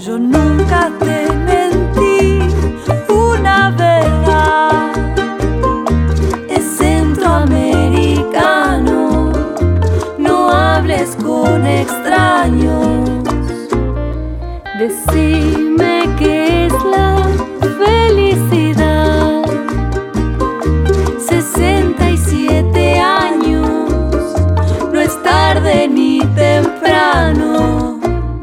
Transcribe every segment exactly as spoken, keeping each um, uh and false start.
Yo nunca te mentí, una verdad. Es centroamericano, no hables con extraños. Decime qué es la felicidad. sesenta y siete años, no es tarde ni temprano.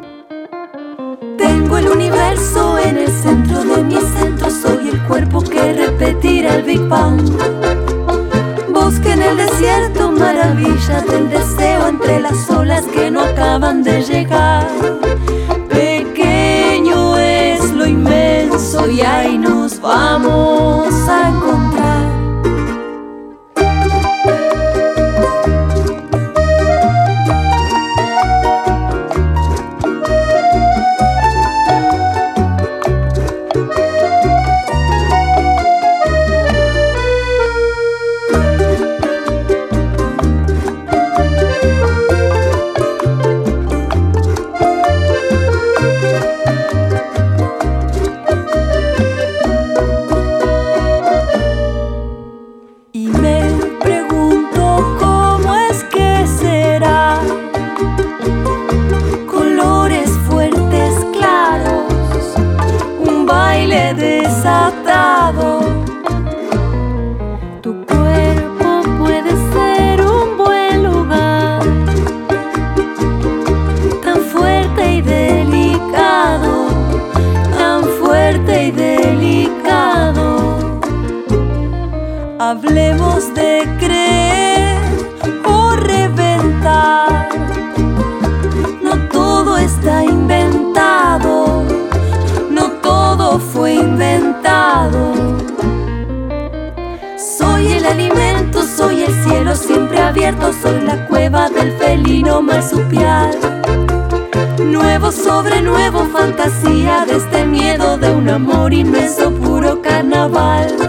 Tengo el universo en el centro de mi centro. Soy el cuerpo que repetirá el Big Bang. Bosque en el desierto, maravilla del deseo entre las olas que no acaban de llegar. Pequeño es lo inmenso y ahí nos vamos a encontrar. Y me pregunto cómo es que será. Colores fuertes, claros, un baile desatado. Tu cuerpo puede ser un buen lugar, tan fuerte y delicado, tan fuerte y delicado. Hablemos de creer o reventar. No todo está inventado, no todo fue inventado. Soy el alimento, soy el cielo siempre abierto. Soy la cueva del felino marsupial. Nuevo sobre nuevo, fantasía de este miedo, de un amor inmenso, puro carnaval.